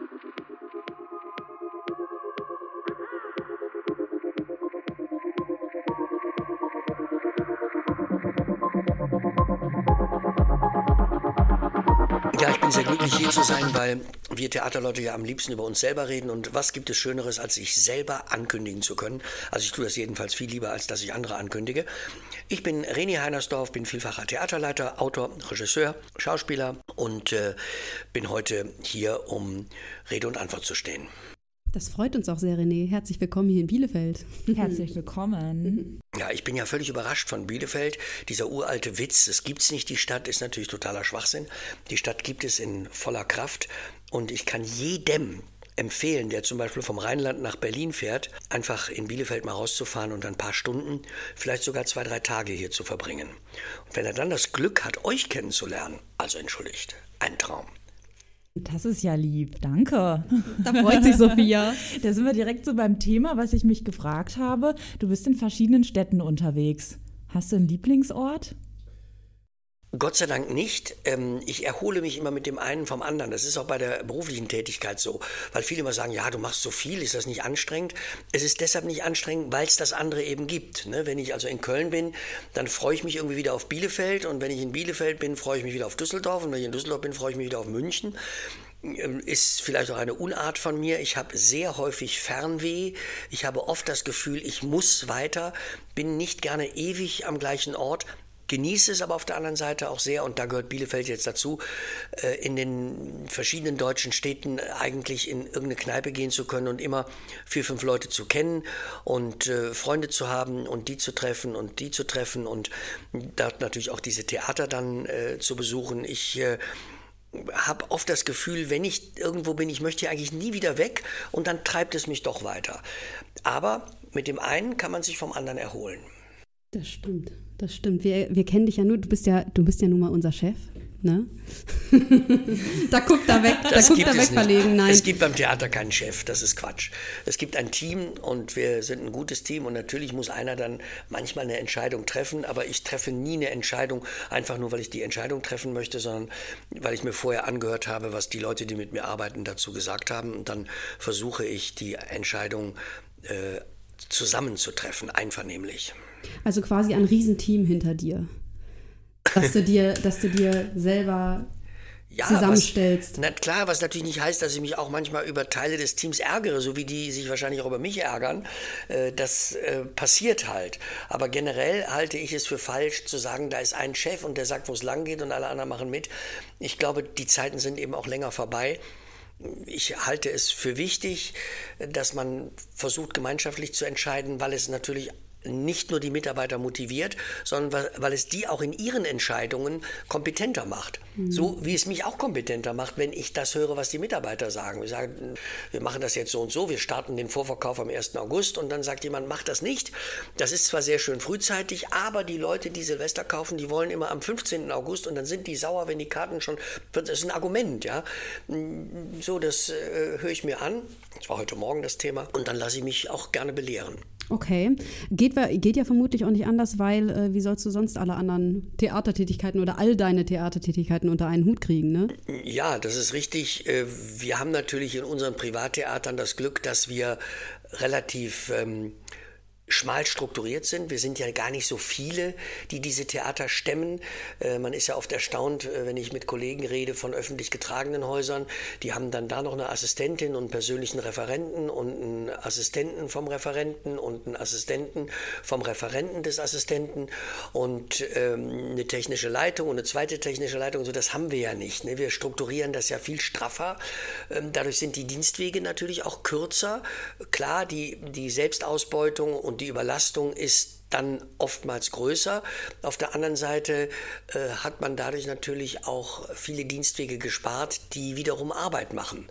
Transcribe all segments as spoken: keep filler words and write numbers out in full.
Ja, ich bin sehr glücklich, hier zu sein, weil wir Theaterleute ja am liebsten über uns selber reden. Und was gibt es Schöneres, als sich selber ankündigen zu können? Also ich tue das jedenfalls viel lieber, als dass ich andere ankündige. Ich bin René Heinersdorf, bin vielfacher Theaterleiter, Autor, Regisseur, Schauspieler und äh, bin heute hier, um Rede und Antwort zu stehen. Das freut uns auch sehr, René. Herzlich willkommen hier in Bielefeld. Herzlich willkommen. Ja, ich bin ja völlig überrascht von Bielefeld. Dieser uralte Witz, es gibt's nicht, die Stadt, ist natürlich totaler Schwachsinn. Die Stadt gibt es in voller Kraft und ich kann jedem empfehlen, der zum Beispiel vom Rheinland nach Berlin fährt, einfach in Bielefeld mal rauszufahren und ein paar Stunden, vielleicht sogar zwei, drei Tage hier zu verbringen. Und wenn er dann das Glück hat, euch kennenzulernen, also entschuldigt, ein Traum. Das ist ja lieb, danke. Da freut sich Sophia. Da sind wir direkt so beim Thema, was ich mich gefragt habe. Du bist in verschiedenen Städten unterwegs. Hast du einen Lieblingsort? Gott sei Dank nicht. Ich erhole mich immer mit dem einen vom anderen. Das ist auch bei der beruflichen Tätigkeit so. Weil viele immer sagen, ja, du machst so viel, ist das nicht anstrengend? Es ist deshalb nicht anstrengend, weil es das andere eben gibt. Wenn ich also in Köln bin, dann freue ich mich irgendwie wieder auf Bielefeld. Und wenn ich in Bielefeld bin, freue ich mich wieder auf Düsseldorf. Und wenn ich in Düsseldorf bin, freue ich mich wieder auf München. Ist vielleicht auch eine Unart von mir. Ich habe sehr häufig Fernweh. Ich habe oft das Gefühl, ich muss weiter, bin nicht gerne ewig am gleichen Ort. Genieße es aber auf der anderen Seite auch sehr, und da gehört Bielefeld jetzt dazu, in den verschiedenen deutschen Städten eigentlich in irgendeine Kneipe gehen zu können und immer vier, fünf Leute zu kennen und Freunde zu haben und die zu treffen und die zu treffen und dort natürlich auch diese Theater dann zu besuchen. Ich habe oft das Gefühl, wenn ich irgendwo bin, ich möchte hier eigentlich nie wieder weg, und dann treibt es mich doch weiter. Aber mit dem einen kann man sich vom anderen erholen. Das stimmt, das stimmt. Wir, wir kennen dich ja nur, du bist ja, du bist ja nun mal unser Chef, ne? Da guckt er weg, das da guckt er weg verlegen, nein. Es gibt beim Theater keinen Chef, das ist Quatsch. Es gibt ein Team und wir sind ein gutes Team, und natürlich muss einer dann manchmal eine Entscheidung treffen, aber ich treffe nie eine Entscheidung, einfach nur, weil ich die Entscheidung treffen möchte, sondern weil ich mir vorher angehört habe, was die Leute, die mit mir arbeiten, dazu gesagt haben, und dann versuche ich, die Entscheidung äh, zusammenzutreffen, einvernehmlich. Also quasi ein Riesenteam hinter dir, dass du dir, dass du dir selber ja, zusammenstellst. Was, na klar, was natürlich nicht heißt, dass ich mich auch manchmal über Teile des Teams ärgere, so wie die sich wahrscheinlich auch über mich ärgern. Das äh, passiert halt. Aber generell halte ich es für falsch zu sagen, da ist ein Chef und der sagt, wo es lang geht, und alle anderen machen mit. Ich glaube, die Zeiten sind eben auch länger vorbei. Ich halte es für wichtig, dass man versucht, gemeinschaftlich zu entscheiden, weil es natürlich nicht nur die Mitarbeiter motiviert, sondern weil es die auch in ihren Entscheidungen kompetenter macht. Mhm. So wie es mich auch kompetenter macht, wenn ich das höre, was die Mitarbeiter sagen. Wir sagen, wir machen das jetzt so und so, wir starten den Vorverkauf am ersten August, und dann sagt jemand, macht das nicht. Das ist zwar sehr schön frühzeitig, aber die Leute, die Silvester kaufen, die wollen immer am fünfzehnten August, und dann sind die sauer, wenn die Karten schon, das ist ein Argument, ja. So, das äh, höre ich mir an. Das war heute Morgen das Thema, und dann lasse ich mich auch gerne belehren. Okay. Geht, geht ja vermutlich auch nicht anders, weil äh, wie sollst du sonst alle anderen Theatertätigkeiten oder all deine Theatertätigkeiten unter einen Hut kriegen, ne? Ja, das ist richtig. Wir haben natürlich in unseren Privattheatern das Glück, dass wir relativ ähm, schmal strukturiert sind. Wir sind ja gar nicht so viele, die diese Theater stemmen. Äh, man ist ja oft erstaunt, äh, wenn ich mit Kollegen rede von öffentlich getragenen Häusern. Die haben dann da noch eine Assistentin und einen persönlichen Referenten und einen Assistenten vom Referenten und einen Assistenten vom Referenten des Assistenten und ähm, eine technische Leitung und eine zweite technische Leitung. So, das haben wir ja nicht, ne? Wir strukturieren das ja viel straffer. Ähm, dadurch sind die Dienstwege natürlich auch kürzer. Klar, die, die Selbstausbeutung und die Überlastung ist dann oftmals größer. Auf der anderen Seite äh, hat man dadurch natürlich auch viele Dienstwege gespart, die wiederum Arbeit machen.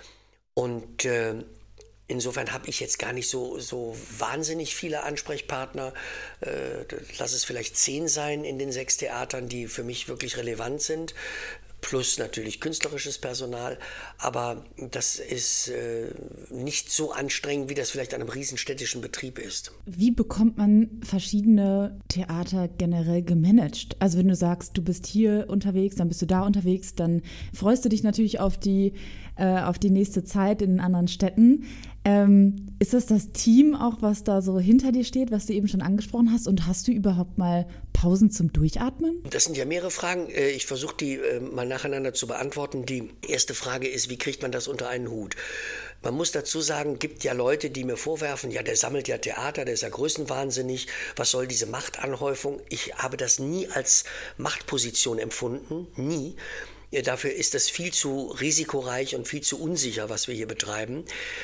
Und äh, insofern habe ich jetzt gar nicht so, so wahnsinnig viele Ansprechpartner. Äh, lass es vielleicht zehn sein in den sechs Theatern, die für mich wirklich relevant sind. plus natürlich künstlerisches Personal, aber das ist äh, nicht so anstrengend, wie das vielleicht an einem riesenstädtischen Betrieb ist. Wie bekommt man verschiedene Theater generell gemanagt? Also wenn du sagst, du bist hier unterwegs, dann bist du da unterwegs, dann freust du dich natürlich auf die, äh, auf die nächste Zeit in anderen Städten. Ähm, ist das das Team auch, was da so hinter dir steht, was du eben schon angesprochen hast? Und hast du überhaupt mal Pausen zum Durchatmen? Das sind ja mehrere Fragen. Ich versuche die mal nacheinander zu beantworten. Die erste Frage ist, wie kriegt man das unter einen Hut? Man muss dazu sagen, gibt ja Leute, die mir vorwerfen, ja, der sammelt ja Theater, der ist ja größenwahnsinnig, was soll diese Machtanhäufung? Ich habe das nie als Machtposition empfunden, nie. Dafür ist das viel zu risikoreich und viel zu unsicher, was wir hier betreiben.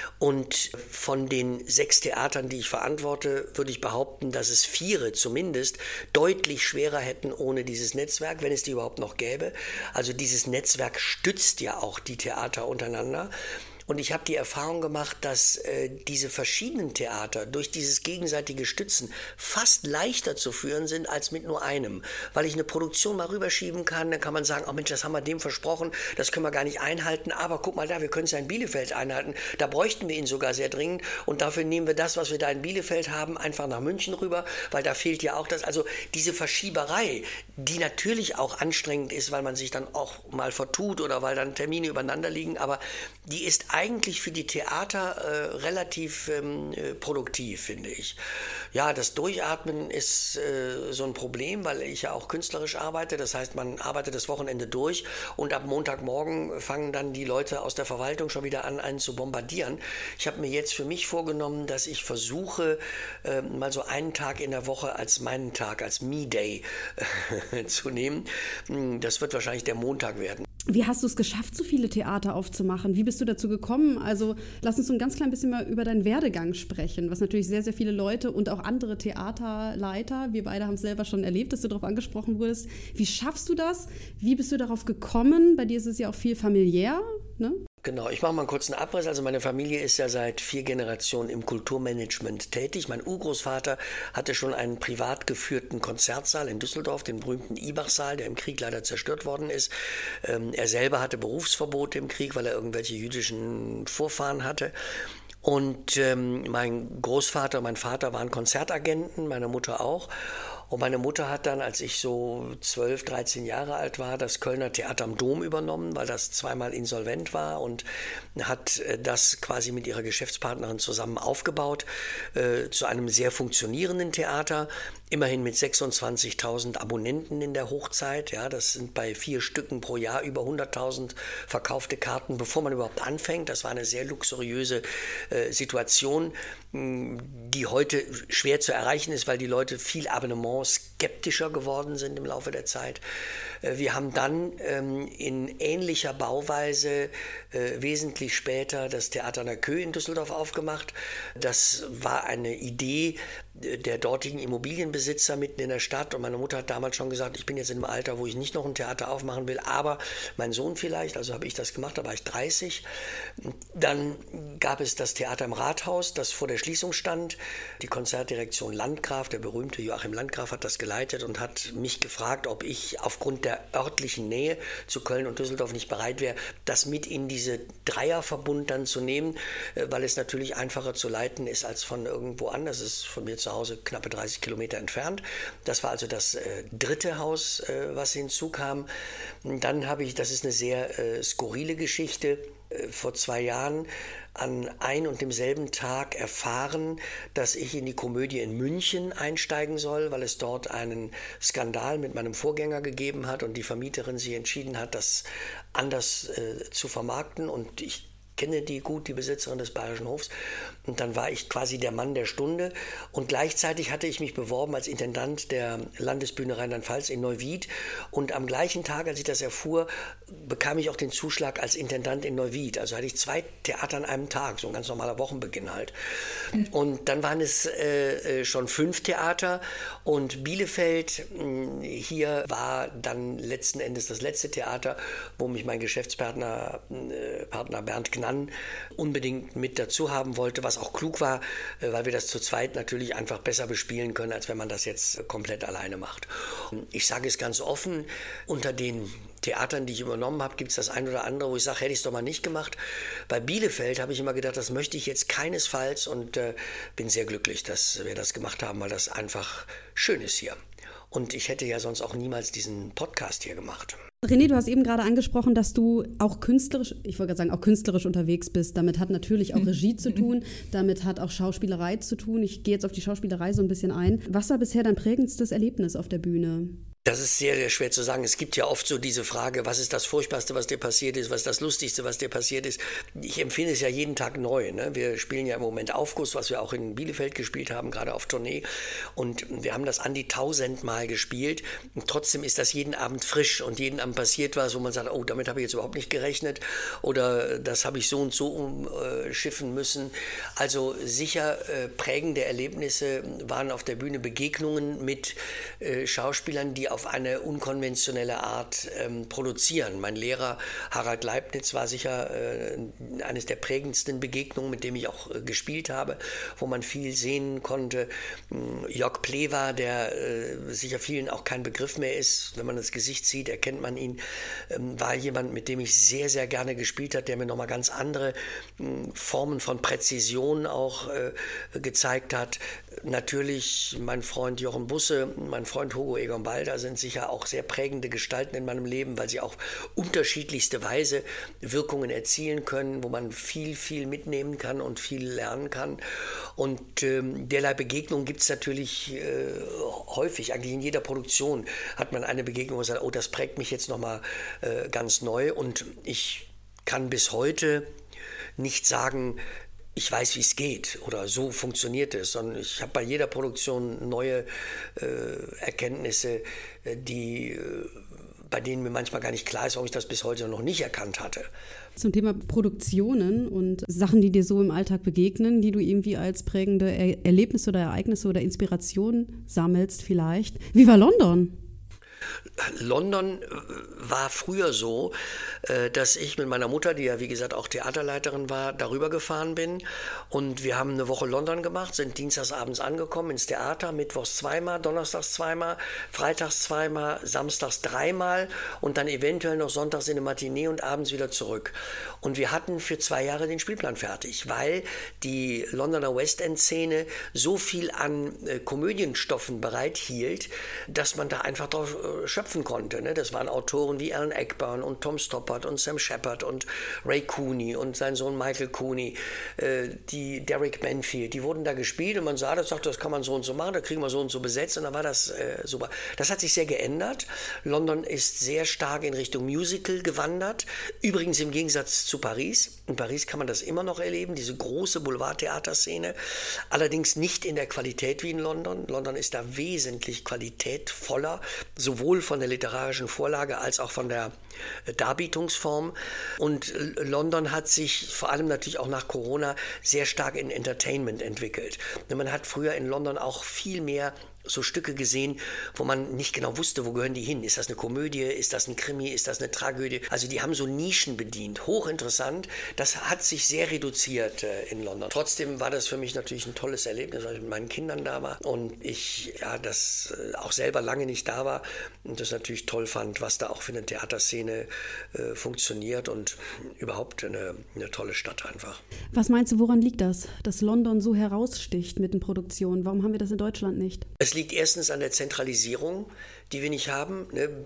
Und von den sechs Theatern, die ich verantworte, würde ich behaupten, dass es vier zumindest deutlich schwerer hätten ohne dieses Netzwerk, wenn es die überhaupt noch gäbe. Also dieses Netzwerk stützt ja auch die Theater untereinander. Und ich habe die Erfahrung gemacht, dass äh, diese verschiedenen Theater durch dieses gegenseitige Stützen fast leichter zu führen sind als mit nur einem. Weil ich eine Produktion mal rüberschieben kann, dann kann man sagen, oh Mensch, das haben wir dem versprochen, das können wir gar nicht einhalten, aber guck mal da, wir können es ja in Bielefeld einhalten, da bräuchten wir ihn sogar sehr dringend und dafür nehmen wir das, was wir da in Bielefeld haben, einfach nach München rüber, weil da fehlt ja auch das, also diese Verschieberei, die natürlich auch anstrengend ist, weil man sich dann auch mal vertut oder weil dann Termine übereinander liegen, aber die ist eigentlich für die Theater äh, relativ ähm, äh, produktiv, finde ich. Ja, das Durchatmen ist äh, so ein Problem, weil ich ja auch künstlerisch arbeite. Das heißt, man arbeitet das Wochenende durch und ab Montagmorgen fangen dann die Leute aus der Verwaltung schon wieder an, einen zu bombardieren. Ich habe mir jetzt für mich vorgenommen, dass ich versuche, äh, mal so einen Tag in der Woche als meinen Tag, als Me-Day äh, zu nehmen. Das wird wahrscheinlich der Montag werden. Wie hast du es geschafft, so viele Theater aufzumachen? Wie bist du dazu gekommen? Also lass uns so ein ganz klein bisschen mal über deinen Werdegang sprechen, was natürlich sehr, sehr viele Leute und auch andere Theaterleiter, wir beide haben es selber schon erlebt, dass du darauf angesprochen wurdest. Wie schaffst du das? Wie bist du darauf gekommen? Bei dir ist es ja auch viel familiär, ne? Genau, ich mache mal einen kurzen Abriss. Also meine Familie ist ja seit vier Generationen im Kulturmanagement tätig. Mein Urgroßvater hatte schon einen privat geführten Konzertsaal in Düsseldorf, den berühmten Ibach-Saal, der im Krieg leider zerstört worden ist. Ähm, er selber hatte Berufsverbot im Krieg, weil er irgendwelche jüdischen Vorfahren hatte. Und ähm, mein Großvater und mein Vater waren Konzertagenten, meine Mutter auch. Und meine Mutter hat dann, als ich so zwölf, dreizehn Jahre alt war, das Kölner Theater am Dom übernommen, weil das zweimal insolvent war und hat das quasi mit ihrer Geschäftspartnerin zusammen aufgebaut äh, zu einem sehr funktionierenden Theater, immerhin mit sechsundzwanzigtausend Abonnenten in der Hochzeit. Ja, das sind bei vier Stücken pro Jahr über hunderttausend verkaufte Karten, bevor man überhaupt anfängt. Das war eine sehr luxuriöse äh, Situation, die heute schwer zu erreichen ist, weil die Leute viel Abonnement skeptischer geworden sind im Laufe der Zeit. Wir haben dann ähm, in ähnlicher Bauweise äh, wesentlich später das Theater an der Köh in Düsseldorf aufgemacht. Das war eine Idee der dortigen Immobilienbesitzer mitten in der Stadt und meine Mutter hat damals schon gesagt, ich bin jetzt in einem Alter, wo ich nicht noch ein Theater aufmachen will, aber mein Sohn vielleicht, also habe ich das gemacht, da war ich dreißig. Dann gab es das Theater im Rathaus, das vor der Schließung stand. Die Konzertdirektion Landgraf, der berühmte Joachim Landgraf, hat das geleitet und hat mich gefragt, ob ich aufgrund der örtlichen Nähe zu Köln und Düsseldorf nicht bereit wäre, das mit in diese Dreierverbund dann zu nehmen, weil es natürlich einfacher zu leiten ist als von irgendwo anders. Das ist von mir zu Hause knappe dreißig Kilometer entfernt. Das war also das äh, dritte Haus, äh, was hinzukam. Dann habe ich, das ist eine sehr äh, skurrile Geschichte, äh, vor zwei Jahren an ein und demselben Tag erfahren, dass ich in die Komödie in München einsteigen soll, weil es dort einen Skandal mit meinem Vorgänger gegeben hat und die Vermieterin sich entschieden hat, das anders äh, zu vermarkten und ich kenne die gut, die Besitzerin des Bayerischen Hofs. Und dann war ich quasi der Mann der Stunde. Und gleichzeitig hatte ich mich beworben als Intendant der Landesbühne Rheinland-Pfalz in Neuwied. Und am gleichen Tag, als ich das erfuhr, bekam ich auch den Zuschlag als Intendant in Neuwied. Also hatte ich zwei Theater an einem Tag, so ein ganz normaler Wochenbeginn halt. Und dann waren es äh, schon fünf Theater. Und Bielefeld, mh, hier war dann letzten Endes das letzte Theater, wo mich mein Geschäftspartner äh, Partner Bernd Gnann unbedingt mit dazu haben wollte, was auch klug war, weil wir das zu zweit natürlich einfach besser bespielen können, als wenn man das jetzt komplett alleine macht. Ich sage es ganz offen, unter den Theatern, die ich übernommen habe, gibt es das ein oder andere, wo ich sage, hätte ich es doch mal nicht gemacht. Bei Bielefeld habe ich immer gedacht, das möchte ich jetzt keinesfalls und äh, bin sehr glücklich, dass wir das gemacht haben, weil das einfach schön ist hier. Und ich hätte ja sonst auch niemals diesen Podcast hier gemacht. René, du hast eben gerade angesprochen, dass du auch künstlerisch, ich wollte gerade sagen, auch künstlerisch unterwegs bist. Damit hat natürlich auch Regie zu tun, damit hat auch Schauspielerei zu tun. Ich gehe jetzt auf die Schauspielerei so ein bisschen ein. Was war bisher dein prägendstes Erlebnis auf der Bühne? Das ist sehr, sehr schwer zu sagen. Es gibt ja oft so diese Frage, was ist das Furchtbarste, was dir passiert ist, was ist das Lustigste, was dir passiert ist. Ich empfinde es ja jeden Tag neu. Ne? Wir spielen ja im Moment Aufguss, was wir auch in Bielefeld gespielt haben, gerade auf Tournee. Und wir haben das an die tausendmal gespielt. Und trotzdem ist das jeden Abend frisch und jeden Abend passiert was, wo man sagt, oh, damit habe ich jetzt überhaupt nicht gerechnet oder das habe ich so und so umschiffen müssen. Also sicher äh, prägende Erlebnisse waren auf der Bühne Begegnungen mit äh, Schauspielern, die auf eine unkonventionelle Art ähm, produzieren. Mein Lehrer Harald Leibniz war sicher äh, eines der prägendsten Begegnungen, mit dem ich auch äh, gespielt habe, wo man viel sehen konnte. Ähm, Jörg Plewa, der äh, sicher vielen auch kein Begriff mehr ist, wenn man das Gesicht sieht, erkennt man ihn, ähm, war jemand, mit dem ich sehr, sehr gerne gespielt habe, der mir nochmal ganz andere ähm, Formen von Präzision auch äh, gezeigt hat. Natürlich mein Freund Jochen Busse, mein Freund Hugo Egon Balder sind sicher auch sehr prägende Gestalten in meinem Leben, weil sie auf unterschiedlichste Weise Wirkungen erzielen können, wo man viel, viel mitnehmen kann und viel lernen kann. Und ähm, derlei Begegnungen gibt es natürlich äh, häufig, eigentlich in jeder Produktion hat man eine Begegnung, wo man sagt, oh, das prägt mich jetzt nochmal äh, ganz neu. Und ich kann bis heute nicht sagen, ich weiß, wie es geht oder so funktioniert es, sondern ich habe bei jeder Produktion neue äh, Erkenntnisse, die, äh, bei denen mir manchmal gar nicht klar ist, warum ich das bis heute noch nicht erkannt hatte. Zum Thema Produktionen und Sachen, die dir so im Alltag begegnen, die du irgendwie als prägende er- Erlebnisse oder Ereignisse oder Inspiration sammelst vielleicht. Wie war London? London war früher so, dass ich mit meiner Mutter, die ja wie gesagt auch Theaterleiterin war, darüber gefahren bin und wir haben eine Woche London gemacht, sind dienstags abends angekommen ins Theater, mittwochs zweimal, donnerstags zweimal, freitags zweimal, samstags dreimal und dann eventuell noch sonntags in eine Matinee und abends wieder zurück. Und wir hatten für zwei Jahre den Spielplan fertig, weil die Londoner West End Szene so viel an äh, Komödienstoffen bereithielt, dass man da einfach drauf äh, schöpfen konnte. Ne? Das waren Autoren wie Alan Ayckbourn und Tom Stoppard und Sam Shepard und Ray Cooney und sein Sohn Michael Cooney, äh, die Derek Manfield, die wurden da gespielt und man sah das, sagte, das kann man so und so machen, da kriegen wir so und so besetzt und dann war das äh, super. Das hat sich sehr geändert. London ist sehr stark in Richtung Musical gewandert. Übrigens im Gegensatz zu Paris. In Paris kann man das immer noch erleben, diese große Boulevardtheaterszene. Allerdings nicht in der Qualität wie in London. London ist da wesentlich qualitätvoller, sowohl von der literarischen Vorlage als auch von der Darbietungsform. Und London hat sich vor allem natürlich auch nach Corona sehr stark in Entertainment entwickelt. Man hat früher in London auch viel mehr so Stücke gesehen, wo man nicht genau wusste, wo gehören die hin. Ist das eine Komödie? Ist das ein Krimi? Ist das eine Tragödie? Also die haben so Nischen bedient. Hochinteressant. Das hat sich sehr reduziert äh, in London. Trotzdem war das für mich natürlich ein tolles Erlebnis, weil ich mit meinen Kindern da war und ich ja das äh, auch selber lange nicht da war und das natürlich toll fand, was da auch für eine Theaterszene äh, funktioniert und überhaupt eine, eine tolle Stadt einfach. Was meinst du, woran liegt das, dass London so heraussticht mit den Produktionen? Warum haben wir das in Deutschland nicht? Es liegt erstens an der Zentralisierung, die wir nicht haben.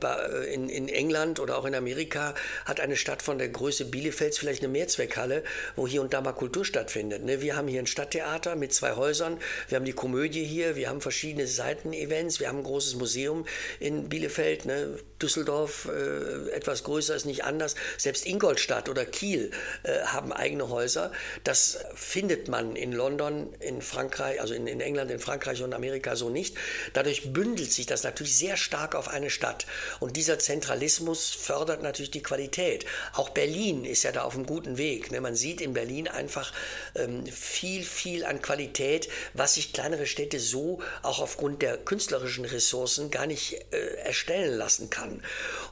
In, in England oder auch in Amerika hat eine Stadt von der Größe Bielefelds vielleicht eine Mehrzweckhalle, wo hier und da mal Kultur stattfindet. Wir haben hier ein Stadttheater mit zwei Häusern, wir haben die Komödie hier, wir haben verschiedene Seitenevents, wir haben ein großes Museum in Bielefeld, Düsseldorf etwas größer ist nicht anders. Selbst Ingolstadt oder Kiel haben eigene Häuser. Das findet man in London, in Frankreich, also in, in England, in Frankreich und Amerika so nicht. Dadurch bündelt sich das natürlich sehr stark auf eine Stadt. Und dieser Zentralismus fördert natürlich die Qualität. Auch Berlin ist ja da auf einem guten Weg. Ne? Man sieht in Berlin einfach ähm, viel, viel an Qualität, was sich kleinere Städte so auch aufgrund der künstlerischen Ressourcen gar nicht äh, erstellen lassen kann.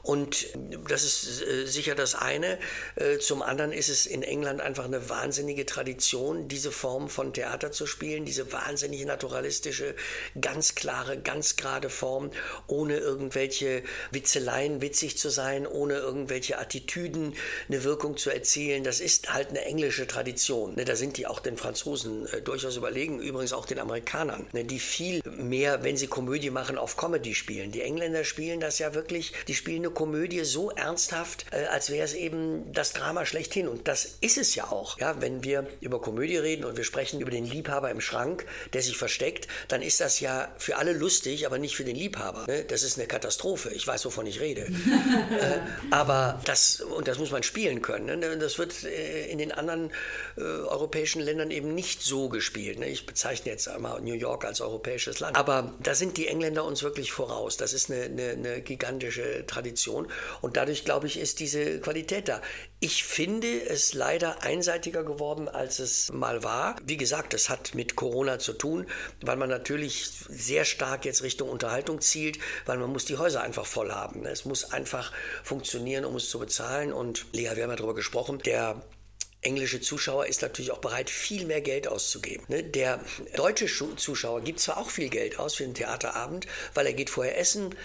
Und das ist äh, sicher das eine. Äh, zum anderen ist es in England einfach eine wahnsinnige Tradition, diese Form von Theater zu spielen, diese wahnsinnig naturalistische, ganz klare, ganz gerade Form, ohne irgendwelche Witzeleien witzig zu sein, ohne irgendwelche Attitüden eine Wirkung zu erzielen. Das ist halt eine englische Tradition. Ne, da sind die auch den Franzosen äh, durchaus überlegen, übrigens auch den Amerikanern, ne, die viel mehr, wenn sie Komödie machen, auf Comedy spielen. Die Engländer spielen das ja wirklich, die spielen eine Komödie so ernsthaft, äh, als wäre es eben das Drama schlechthin. Und das ist es ja auch. Ja, wenn wir über Komödie reden und wir sprechen über den Liebhaber im Schrank, der sich versteckt, dann ist das ja für alle lustig, aber nicht für den Liebhaber. Ne? Das ist eine Katastrophe. Ich weiß, wovon ich rede. äh, aber das, und das muss man spielen können. Ne? Das wird äh, in den anderen äh, europäischen Ländern eben nicht so gespielt. Ne? Ich bezeichne jetzt einmal New York als europäisches Land. Aber da sind die Engländer uns wirklich voraus. Das ist eine, eine, eine gigantische Tradition. Und dadurch, glaube ich, ist diese Qualität da. Ich finde es leider einseitiger geworden, als es mal war. Wie gesagt, das hat mit Corona zu tun, weil man natürlich sehr stark jetzt Richtung Unterhaltung zielt, weil man muss die Häuser einfach voll haben. Es muss einfach funktionieren, um es zu bezahlen. Und Lea, wir haben ja darüber gesprochen, der englische Zuschauer ist natürlich auch bereit, viel mehr Geld auszugeben. Der deutsche Zuschauer gibt zwar auch viel Geld aus für den Theaterabend, weil er geht vorher essen,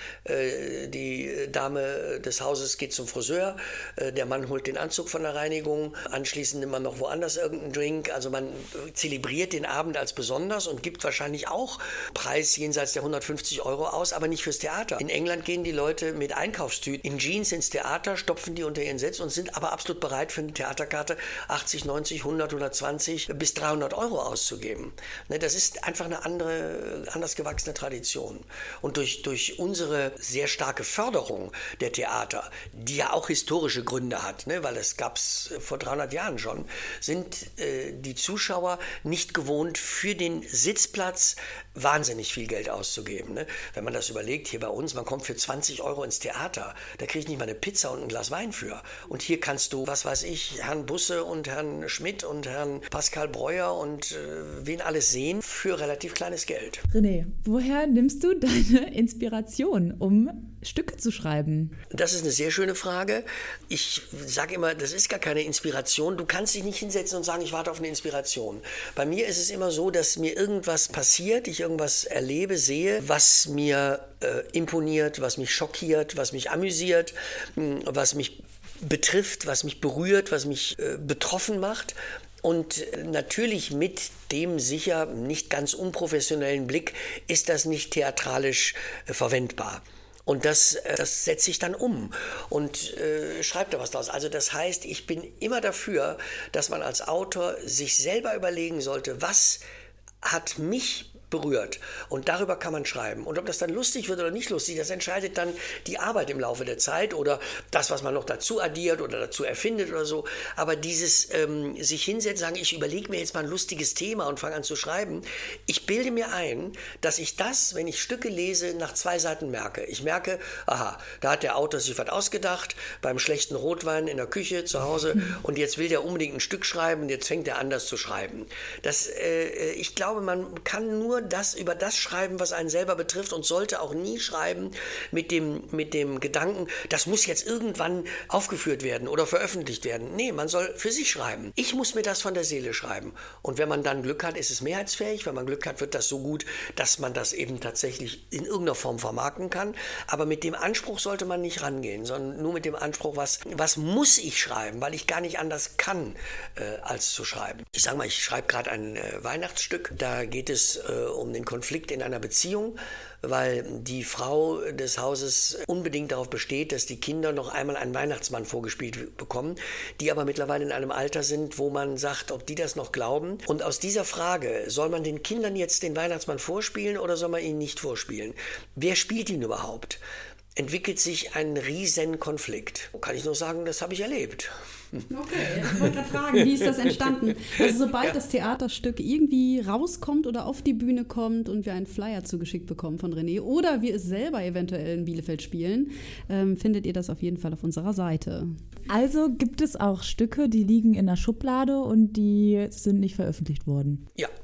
die Dame des Hauses geht zum Friseur, der Mann holt den Anzug von der Reinigung, anschließend nimmt man noch woanders irgendeinen Drink. Also man zelebriert den Abend als besonders und gibt wahrscheinlich auch Preis jenseits der hundertfünfzig Euro aus, aber nicht fürs Theater. In England gehen die Leute mit Einkaufstüten in Jeans ins Theater, stopfen die unter ihren Sitz und sind aber absolut bereit, für eine Theaterkarte achtzig, neunzig, hundert, hundertzwanzig bis dreihundert Euro auszugeben. Das ist einfach eine andere, anders gewachsene Tradition. Und durch, durch unsere sehr starke Förderung der Theater, die ja auch historische Gründe hat, ne, weil es gab es vor dreihundert Jahren schon, sind äh, die Zuschauer nicht gewohnt, für den Sitzplatz wahnsinnig viel Geld auszugeben. Ne? Wenn man das überlegt, hier bei uns, man kommt für zwanzig Euro ins Theater, da kriege ich nicht mal eine Pizza und ein Glas Wein für. Und hier kannst du, was weiß ich, Herrn Busse und Herrn Schmidt und Herrn Pascal Breuer und äh, wen alles sehen für relativ kleines Geld. René, woher nimmst du deine Inspiration, um Stücke zu schreiben? Das ist eine sehr schöne Frage. Ich sage immer, das ist gar keine Inspiration. Du kannst dich nicht hinsetzen und sagen, ich warte auf eine Inspiration. Bei mir ist es immer so, dass mir irgendwas passiert, ich irgendwas erlebe, sehe, was mir äh, imponiert, was mich schockiert, was mich amüsiert, mh, was mich betrifft, was mich berührt, was mich äh, betroffen macht. Und natürlich mit dem sicher nicht ganz unprofessionellen Blick ist das nicht theatralisch äh, verwendbar. Und das, das setze ich dann um und äh, schreibe da was draus. Also das heißt, ich bin immer dafür, dass man als Autor sich selber überlegen sollte, was hat mich berührt. Und darüber kann man schreiben. Und ob das dann lustig wird oder nicht lustig, das entscheidet dann die Arbeit im Laufe der Zeit oder das, was man noch dazu addiert oder dazu erfindet oder so. Aber dieses ähm, sich hinsetzen, sagen, ich überlege mir jetzt mal ein lustiges Thema und fange an zu schreiben. Ich bilde mir ein, dass ich das, wenn ich Stücke lese, nach zwei Seiten merke. Ich merke, aha, da hat der Autor sich was ausgedacht, beim schlechten Rotwein in der Küche zu Hause und jetzt will der unbedingt ein Stück schreiben und jetzt fängt er an, das zu schreiben. Das, äh, ich glaube, man kann nur das über das schreiben, was einen selber betrifft und sollte auch nie schreiben mit dem, mit dem Gedanken, das muss jetzt irgendwann aufgeführt werden oder veröffentlicht werden. Nee, man soll für sich schreiben. Ich muss mir das von der Seele schreiben. Und wenn man dann Glück hat, ist es mehrheitsfähig. Wenn man Glück hat, wird das so gut, dass man das eben tatsächlich in irgendeiner Form vermarkten kann. Aber mit dem Anspruch sollte man nicht rangehen, sondern nur mit dem Anspruch, was, was muss ich schreiben, weil ich gar nicht anders kann, äh, als zu schreiben. Ich sage mal, ich schreibe gerade ein äh, Weihnachtsstück. Da geht es äh, um den Konflikt in einer Beziehung, weil die Frau des Hauses unbedingt darauf besteht, dass die Kinder noch einmal einen Weihnachtsmann vorgespielt bekommen, die aber mittlerweile in einem Alter sind, wo man sagt, ob die das noch glauben. Und aus dieser Frage, soll man den Kindern jetzt den Weihnachtsmann vorspielen oder soll man ihn nicht vorspielen? Wer spielt ihn überhaupt? Entwickelt sich ein riesen Konflikt. Kann ich nur sagen, das habe ich erlebt. Okay, ich wollte gerade fragen, wie ist das entstanden? Also sobald ja. das Theaterstück irgendwie rauskommt oder auf die Bühne kommt und wir einen Flyer zugeschickt bekommen von René oder wir es selber eventuell in Bielefeld spielen, ähm, findet ihr das auf jeden Fall auf unserer Seite. Also gibt es auch Stücke, die liegen in der Schublade und die sind nicht veröffentlicht worden? Ja.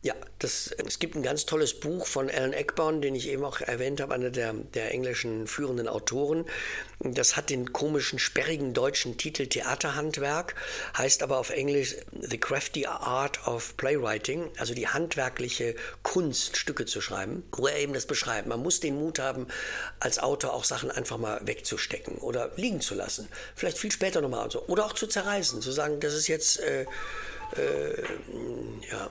Ja, das, es gibt ein ganz tolles Buch von Alan Ayckbourn, den ich eben auch erwähnt habe, einer der, der englischen führenden Autoren. Das hat den komischen, sperrigen deutschen Titel Theaterhandwerk, heißt aber auf Englisch The Crafty Art of Playwriting, also die handwerkliche Kunst, Stücke zu schreiben, wo er eben das beschreibt. Man muss den Mut haben, als Autor auch Sachen einfach mal wegzustecken oder liegen zu lassen. Vielleicht viel später nochmal so. Oder auch zu zerreißen, zu sagen, das ist jetzt, äh, äh, ja...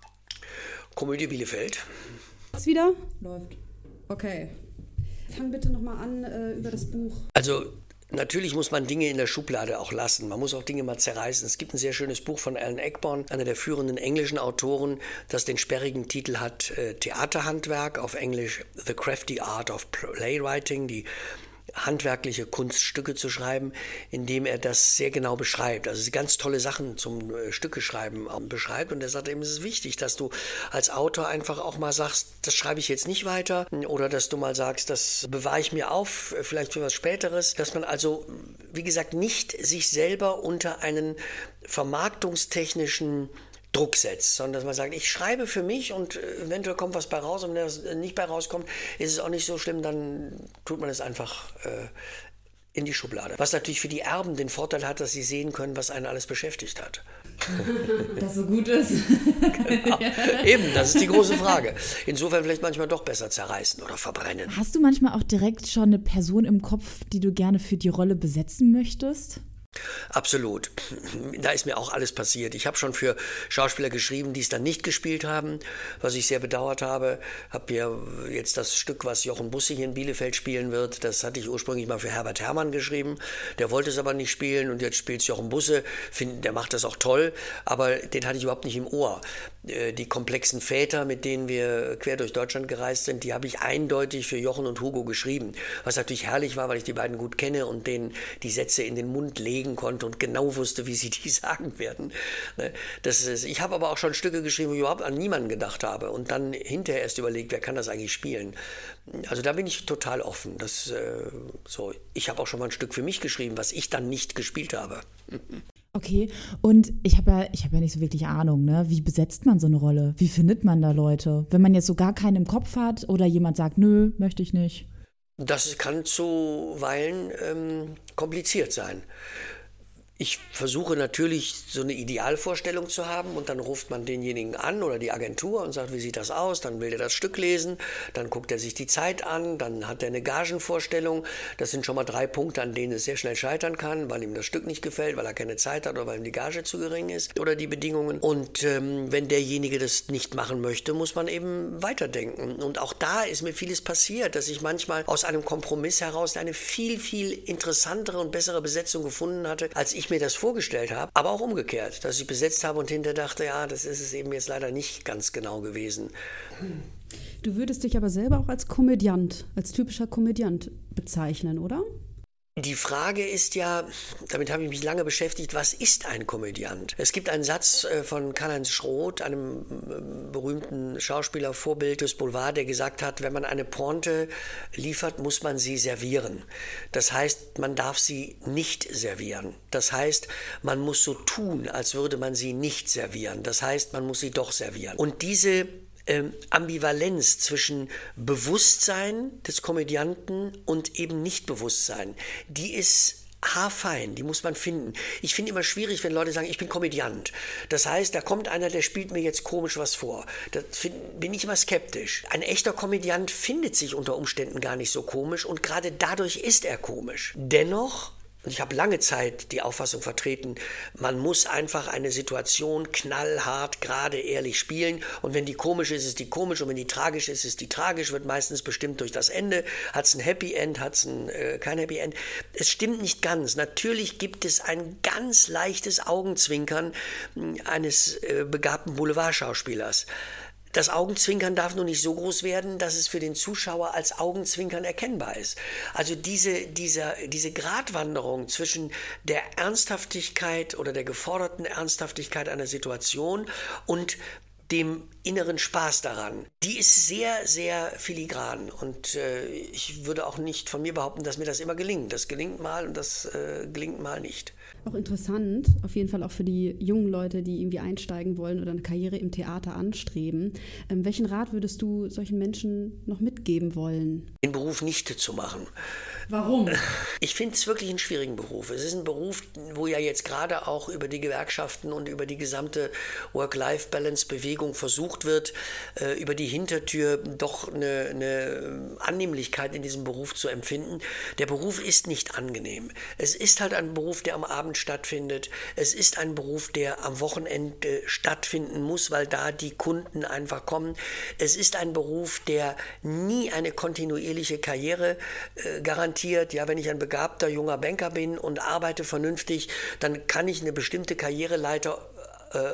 Komödie Bielefeld. Jetzt wieder? Läuft. Okay. Fang bitte nochmal an äh, über das Buch. Also natürlich muss man Dinge in der Schublade auch lassen. Man muss auch Dinge mal zerreißen. Es gibt ein sehr schönes Buch von Alan Ayckbourn, einer der führenden englischen Autoren, das den sperrigen Titel hat äh, Theaterhandwerk, auf Englisch The Crafty Art of Playwriting, die handwerkliche Kunststücke zu schreiben, indem er das sehr genau beschreibt. Also ganz tolle Sachen zum äh, Stückeschreiben äh, beschreibt. Und er sagt eben, es ist wichtig, dass du als Autor einfach auch mal sagst, das schreibe ich jetzt nicht weiter. Oder dass du mal sagst, das bewahre ich mir auf, vielleicht für was Späteres. Dass man also, wie gesagt, nicht sich selber unter einen vermarktungstechnischen Druck setzt, sondern dass man sagt, ich schreibe für mich und eventuell kommt was bei raus und wenn das nicht bei rauskommt, ist es auch nicht so schlimm, dann tut man es einfach äh, in die Schublade. Was natürlich für die Erben den Vorteil hat, dass sie sehen können, was einen alles beschäftigt hat. Das so gut ist. Genau. Eben, das ist die große Frage. Insofern vielleicht manchmal doch besser zerreißen oder verbrennen. Hast du manchmal auch direkt schon eine Person im Kopf, die du gerne für die Rolle besetzen möchtest? Absolut. Da ist mir auch alles passiert. Ich habe schon für Schauspieler geschrieben, die es dann nicht gespielt haben, was ich sehr bedauert habe. Habe mir jetzt das Stück, was Jochen Busse hier in Bielefeld spielen wird, das hatte ich ursprünglich mal für Herbert Herrmann geschrieben. Der wollte es aber nicht spielen und jetzt spielt es Jochen Busse. Find, der macht das auch toll, aber den hatte ich überhaupt nicht im Ohr. Die komplexen Väter, mit denen wir quer durch Deutschland gereist sind, die habe ich eindeutig für Jochen und Hugo geschrieben. Was natürlich herrlich war, weil ich die beiden gut kenne und denen die Sätze in den Mund legen konnte und genau wusste, wie sie die sagen werden. Das ist, ich habe aber auch schon Stücke geschrieben, wo ich überhaupt an niemanden gedacht habe und dann hinterher erst überlegt, wer kann das eigentlich spielen. Also da bin ich total offen. Das, äh, so. Ich habe auch schon mal ein Stück für mich geschrieben, was ich dann nicht gespielt habe. Okay, und ich habe ja, ich hab ja nicht so wirklich Ahnung, ne? Wie besetzt man so eine Rolle? Wie findet man da Leute? Wenn man jetzt so gar keinen im Kopf hat oder jemand sagt, nö, möchte ich nicht. Das kann zuweilen ähm, kompliziert sein. Ich versuche natürlich, so eine Idealvorstellung zu haben und dann ruft man denjenigen an oder die Agentur und sagt, wie sieht das aus? Dann will er das Stück lesen, dann guckt er sich die Zeit an, dann hat er eine Gagenvorstellung. Das sind schon mal drei Punkte, an denen es sehr schnell scheitern kann, weil ihm das Stück nicht gefällt, weil er keine Zeit hat oder weil ihm die Gage zu gering ist oder die Bedingungen. Und ähm, wenn derjenige das nicht machen möchte, muss man eben weiterdenken. Und auch da ist mir vieles passiert, dass ich manchmal aus einem Kompromiss heraus eine viel, viel interessantere und bessere Besetzung gefunden hatte, als ich mir das vorgestellt habe, aber auch umgekehrt, dass ich besetzt habe und hinterher dachte, ja, das ist es eben jetzt leider nicht ganz genau gewesen. Du würdest dich aber selber auch als Komödiant, als typischer Komödiant bezeichnen, oder? Die Frage ist ja, damit habe ich mich lange beschäftigt, was ist ein Komödiant? Es gibt einen Satz von Karl-Heinz Schroth, einem berühmten Schauspieler, Vorbild des Boulevard, der gesagt hat, wenn man eine Pointe liefert, muss man sie servieren. Das heißt, man darf sie nicht servieren. Das heißt, man muss so tun, als würde man sie nicht servieren. Das heißt, man muss sie doch servieren. Und diese Ähm, Ambivalenz zwischen Bewusstsein des Komödianten und eben Nichtbewusstsein, die ist haarfein, die muss man finden. Ich finde immer schwierig, wenn Leute sagen, ich bin Komödiant. Das heißt, da kommt einer, der spielt mir jetzt komisch was vor. Da find, bin ich immer skeptisch. Ein echter Komödiant findet sich unter Umständen gar nicht so komisch und gerade dadurch ist er komisch. Dennoch, und ich habe lange Zeit die Auffassung vertreten, man muss einfach eine Situation knallhart, gerade ehrlich spielen. Und wenn die komisch ist, ist die komisch. Und wenn die tragisch ist, ist die tragisch. Wird meistens bestimmt durch das Ende. Hat es ein Happy End, hat es äh, kein Happy End. Es stimmt nicht ganz. Natürlich gibt es ein ganz leichtes Augenzwinkern eines äh, begabten Boulevardschauspielers. Das Augenzwinkern darf nur nicht so groß werden, dass es für den Zuschauer als Augenzwinkern erkennbar ist. Also diese, dieser, diese Gratwanderung zwischen der Ernsthaftigkeit oder der geforderten Ernsthaftigkeit einer Situation und dem inneren Spaß daran. Die ist sehr, sehr filigran und äh, ich würde auch nicht von mir behaupten, dass mir das immer gelingt. Das gelingt mal und das äh, gelingt mal nicht. Auch interessant, auf jeden Fall auch für die jungen Leute, die irgendwie einsteigen wollen oder eine Karriere im Theater anstreben. Ähm, welchen Rat würdest du solchen Menschen noch mitgeben wollen? Den Beruf nicht zu machen. Warum? Ich finde es wirklich einen schwierigen Beruf. Es ist ein Beruf, wo ja jetzt gerade auch über die Gewerkschaften und über die gesamte Work-Life-Balance-Bewegung versucht wird, äh, über die Hintertür doch eine, eine Annehmlichkeit in diesem Beruf zu empfinden. Der Beruf ist nicht angenehm. Es ist halt ein Beruf, der am Abend stattfindet. Es ist ein Beruf, der am Wochenende stattfinden muss, weil da die Kunden einfach kommen. Es ist ein Beruf, der nie eine kontinuierliche Karriere äh, garantiert. Ja, wenn ich ein begabter junger Banker bin und arbeite vernünftig, dann kann ich eine bestimmte Karriereleiter äh,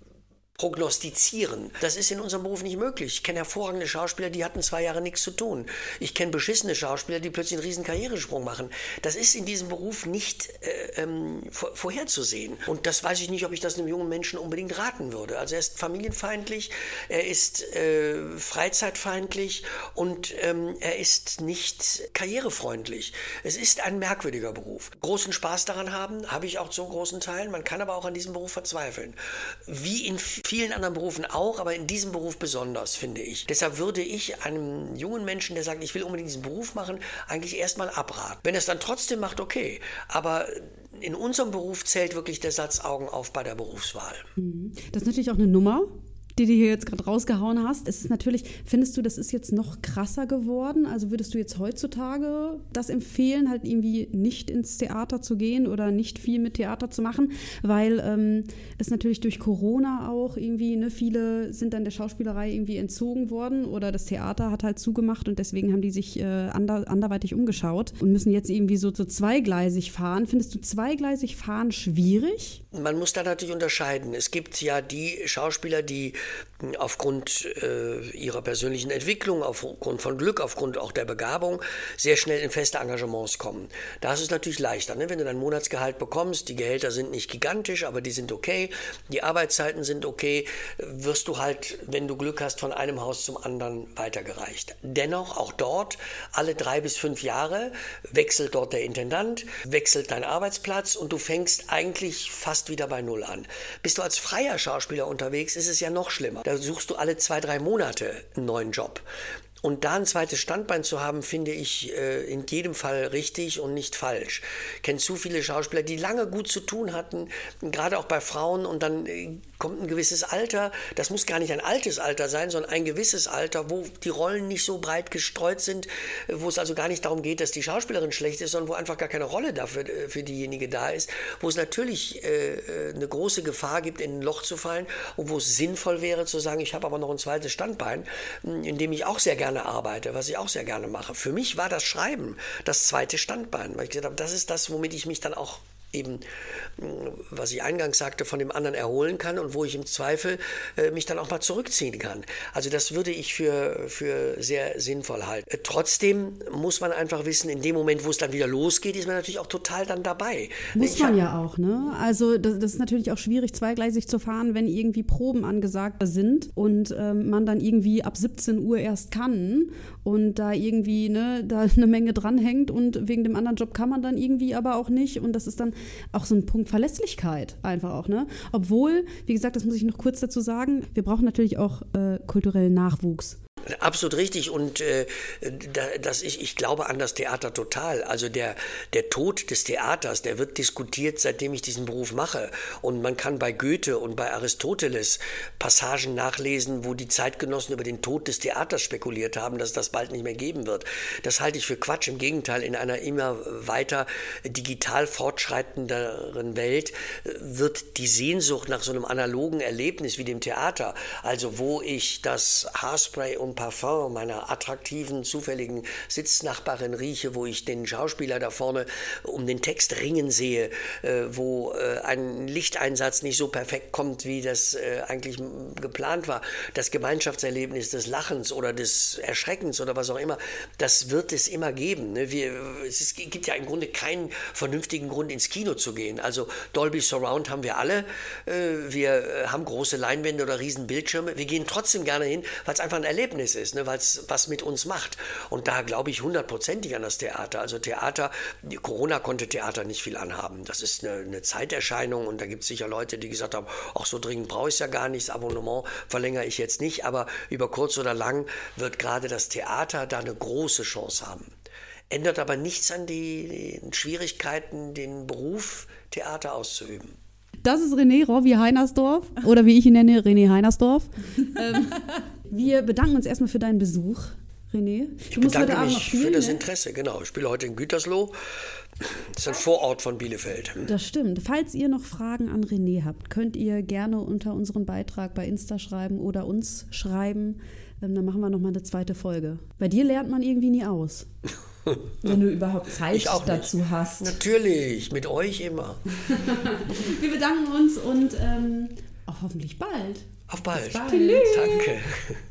prognostizieren. Das ist in unserem Beruf nicht möglich. Ich kenne hervorragende Schauspieler, die hatten zwei Jahre nichts zu tun. Ich kenne beschissene Schauspieler, die plötzlich einen riesen Karrieresprung machen. Das ist in diesem Beruf nicht äh, ähm, vor, vorherzusehen. Und das weiß ich nicht, ob ich das einem jungen Menschen unbedingt raten würde. Also er ist familienfeindlich, er ist äh, freizeitfeindlich und ähm, er ist nicht karrierefreundlich. Es ist ein merkwürdiger Beruf. Großen Spaß daran haben, habe ich auch zu großen Teilen. Man kann aber auch an diesem Beruf verzweifeln. Wie in vielen anderen Berufen auch, aber in diesem Beruf besonders, finde ich. Deshalb würde ich einem jungen Menschen, der sagt, ich will unbedingt diesen Beruf machen, eigentlich erstmal abraten. Wenn er es dann trotzdem macht, okay. Aber in unserem Beruf zählt wirklich der Satz Augen auf bei der Berufswahl. Das ist natürlich auch eine Nummer, die du hier jetzt gerade rausgehauen hast. Es ist natürlich, findest du, das ist jetzt noch krasser geworden? Also würdest du jetzt heutzutage das empfehlen, halt irgendwie nicht ins Theater zu gehen oder nicht viel mit Theater zu machen? Weil ähm, es natürlich durch Corona auch irgendwie, ne, viele sind dann der Schauspielerei irgendwie entzogen worden oder das Theater hat halt zugemacht und deswegen haben die sich äh, ander, anderweitig umgeschaut und müssen jetzt irgendwie so, so zweigleisig fahren. Findest du zweigleisig fahren schwierig? Man muss da natürlich unterscheiden. Es gibt ja die Schauspieler, die aufgrund äh, ihrer persönlichen Entwicklung, aufgrund von Glück, aufgrund auch der Begabung sehr schnell in feste Engagements kommen. Da ist es natürlich leichter, ne? Wenn du dein Monatsgehalt bekommst, die Gehälter sind nicht gigantisch, aber die sind okay, die Arbeitszeiten sind okay, wirst du halt, wenn du Glück hast, von einem Haus zum anderen weitergereicht. Dennoch, auch dort, alle drei bis fünf Jahre wechselt dort der Intendant, wechselt dein Arbeitsplatz und du fängst eigentlich fast wieder bei Null an. Bist du als freier Schauspieler unterwegs, ist es ja noch schlimmer. Da suchst du alle zwei, drei Monate einen neuen Job. Und da ein zweites Standbein zu haben, finde ich äh, in jedem Fall richtig und nicht falsch. Ich kenne zu viele Schauspieler, die lange gut zu tun hatten, gerade auch bei Frauen, und dann äh, kommt ein gewisses Alter, das muss gar nicht ein altes Alter sein, sondern ein gewisses Alter, wo die Rollen nicht so breit gestreut sind, äh, wo es also gar nicht darum geht, dass die Schauspielerin schlecht ist, sondern wo einfach gar keine Rolle dafür äh, für diejenige da ist, wo es natürlich äh, eine große Gefahr gibt, in ein Loch zu fallen und wo es sinnvoll wäre zu sagen, ich habe aber noch ein zweites Standbein, in dem ich auch sehr gerne arbeite, was ich auch sehr gerne mache. Für mich war das Schreiben das zweite Standbein, weil ich gesagt habe, das ist das, womit ich mich dann auch eben, was ich eingangs sagte, von dem anderen erholen kann und wo ich im Zweifel äh, mich dann auch mal zurückziehen kann. Also das würde ich für, für sehr sinnvoll halten. Äh, trotzdem muss man einfach wissen, in dem Moment, wo es dann wieder losgeht, ist man natürlich auch total dann dabei. Muss ich man hab, ja auch, ne? Also das, das ist natürlich auch schwierig, zweigleisig zu fahren, wenn irgendwie Proben angesagt sind und ähm, man dann irgendwie ab siebzehn Uhr erst kann und da irgendwie, ne, da eine Menge dranhängt und wegen dem anderen Job kann man dann irgendwie aber auch nicht und das ist dann auch so ein Punkt Verlässlichkeit einfach auch, ne? Obwohl, wie gesagt, das muss ich noch kurz dazu sagen, wir brauchen natürlich auch äh, kulturellen Nachwuchs. Absolut richtig und äh, das, ich, ich glaube an das Theater total. Also der, der Tod des Theaters, der wird diskutiert, seitdem ich diesen Beruf mache. Und man kann bei Goethe und bei Aristoteles Passagen nachlesen, wo die Zeitgenossen über den Tod des Theaters spekuliert haben, dass das bald nicht mehr geben wird. Das halte ich für Quatsch. Im Gegenteil, in einer immer weiter digital fortschreitenderen Welt wird die Sehnsucht nach so einem analogen Erlebnis wie dem Theater, also wo ich das Haarspray um eigenen Parfum, meiner attraktiven, zufälligen Sitznachbarin rieche, wo ich den Schauspieler da vorne um den Text ringen sehe, äh, wo äh, ein Lichteinsatz nicht so perfekt kommt, wie das äh, eigentlich geplant war. Das Gemeinschaftserlebnis des Lachens oder des Erschreckens oder was auch immer, das wird es immer geben. Ne? Wir, es ist, gibt ja im Grunde keinen vernünftigen Grund, ins Kino zu gehen. Also Dolby Surround haben wir alle. Äh, wir haben große Leinwände oder riesen Bildschirme. Wir gehen trotzdem gerne hin, weil es einfach ein Erlebnis ist, ne? Weil es was mit uns macht. Und da glaube ich hundertprozentig an das Theater. Also Theater, Corona konnte Theater nicht viel anhaben. Das ist eine, eine Zeiterscheinung und da gibt es sicher Leute, die gesagt haben, ach so dringend brauche ich es ja gar nicht, das Abonnement verlängere ich jetzt nicht. Aber über kurz oder lang wird gerade das Theater da eine große Chance haben. Ändert aber nichts an die, den Schwierigkeiten, den Beruf Theater auszuüben. Das ist René Rovi Heinersdorf oder wie ich ihn nenne, René Heinersdorf. ähm, wir bedanken uns erstmal für deinen Besuch, René. Du ich musst bedanke heute Abend mich noch spielen, für das ne? Interesse, genau. Ich spiele heute in Gütersloh. Das ist ein Vorort von Bielefeld. Das stimmt. Falls ihr noch Fragen an René habt, könnt ihr gerne unter unseren Beitrag bei Insta schreiben oder uns schreiben. Ähm, dann machen wir nochmal eine zweite Folge. Bei dir lernt man irgendwie nie aus. Wenn du überhaupt Zeit Ich auch dazu nicht. hast. Natürlich, mit euch immer. Wir bedanken uns und ähm, auch hoffentlich bald. Auf bald. Bis bald. Danke.